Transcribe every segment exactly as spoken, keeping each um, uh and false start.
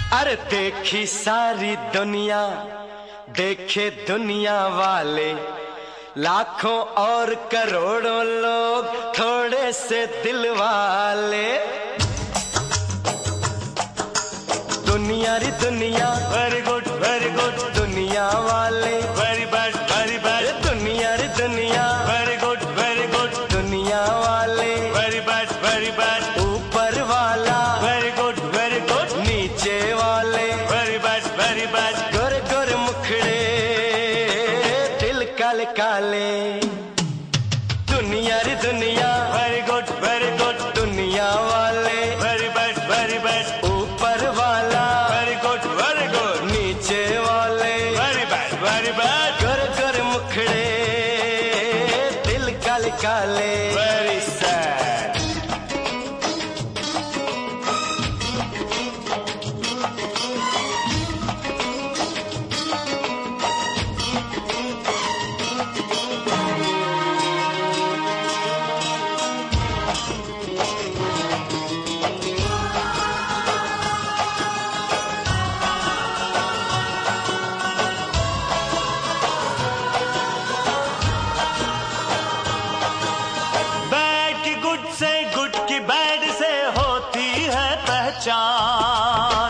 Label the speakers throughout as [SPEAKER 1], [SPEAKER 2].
[SPEAKER 1] अरे देखी सारी दुनिया, देखे दुनिया वाले, लाखों और करोड़ों लोग, थोड़े से दिल वाले। दुनिया री दुनिया,
[SPEAKER 2] वेरी गुड वेरी गुड,
[SPEAKER 1] दुनिया वाले
[SPEAKER 2] वेरी बैड वेरी बैड,
[SPEAKER 1] दुनिया री दुनिया,
[SPEAKER 2] वेरी गुड वेरी गुड,
[SPEAKER 1] दुनिया वाले
[SPEAKER 2] वेरी बैड वेरी बैड,
[SPEAKER 1] ऊपर वाला
[SPEAKER 2] वेरी गुड वेरी गुड,
[SPEAKER 1] नीचे वाले
[SPEAKER 2] वेरी बैड वेरी बैड,
[SPEAKER 1] गोरे गोरे मुखड़े दिल काले काले। दुनिया री दुनिया,
[SPEAKER 2] वेरी गुड वेरी गुड,
[SPEAKER 1] दुनिया वाले
[SPEAKER 2] वेरी बैड वेरी बैड,
[SPEAKER 1] ऊपर वाला
[SPEAKER 2] वेरी गुड वेरी गुड,
[SPEAKER 1] नीचे वाले
[SPEAKER 2] वेरी बैड वेरी बैड,
[SPEAKER 1] गोरे गोरे मुखड़े दिल काले काले।
[SPEAKER 2] Very sad. से गुड की बैड से होती है पहचान।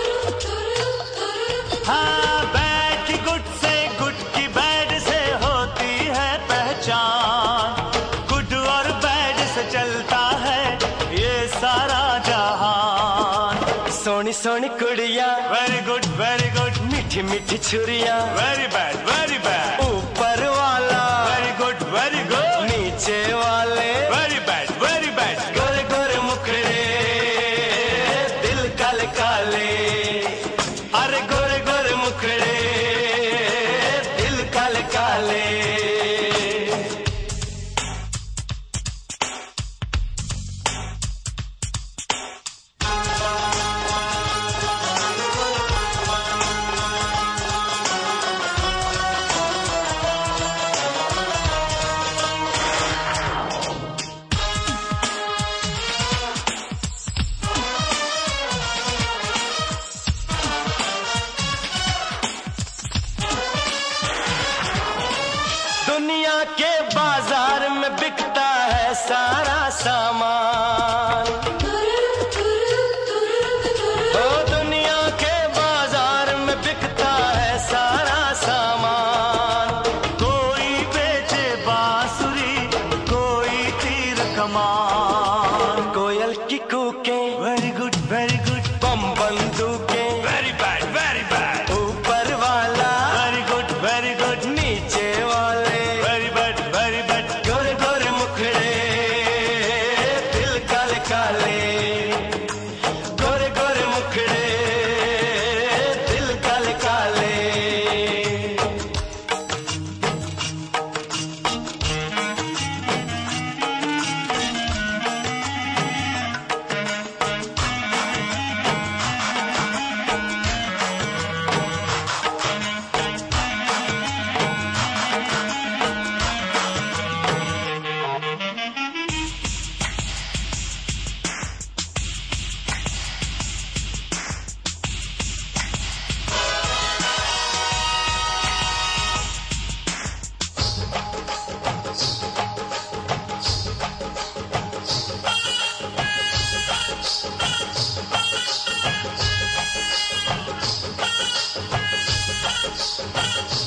[SPEAKER 2] हाँ, बैड की गुड से गुड की बैड से होती है पहचान। गुड और बैड से चलता है ये सारा जहान।
[SPEAKER 1] सोनी सोनी कुड़िया,
[SPEAKER 2] वेरी गुड वेरी गुड,
[SPEAKER 1] मीठी मीठी छुरिया,
[SPEAKER 2] वेरी बैड वेरी बैड,
[SPEAKER 1] ऊपर वाला
[SPEAKER 2] वेरी गुड वेरी गुड,
[SPEAKER 1] नीचे वाले
[SPEAKER 2] वेरी बैड वेरी बैड,
[SPEAKER 1] गोरे गोरे मुखड़े दिल काले काले। अरे गोरे गोरे मुखड़े दिल काले काले। दुनिया के बाजार में बिकता है सारा सामान। ओ दुनिया के बाजार में बिकता है सारा सामान।
[SPEAKER 2] कोई बेचे बांसुरी, कोई तीर कमान,
[SPEAKER 1] कोयल की कूकें,
[SPEAKER 2] वेरी गुड वेरी गुड,
[SPEAKER 1] बम बंदूकें,
[SPEAKER 2] वेरी बैड वेरी बैड,
[SPEAKER 1] ऊपर वाला
[SPEAKER 2] वेरी गुड वेरी गुड,
[SPEAKER 1] नीचे वाले
[SPEAKER 2] वेरी बैड वेरी बैड,
[SPEAKER 1] गोरे गोरे मुखड़े दिल काले काले। गोरे गोरे मुखड़े दिल काले काले।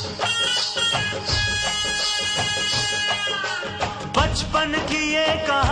[SPEAKER 2] बचपन की ये कहानी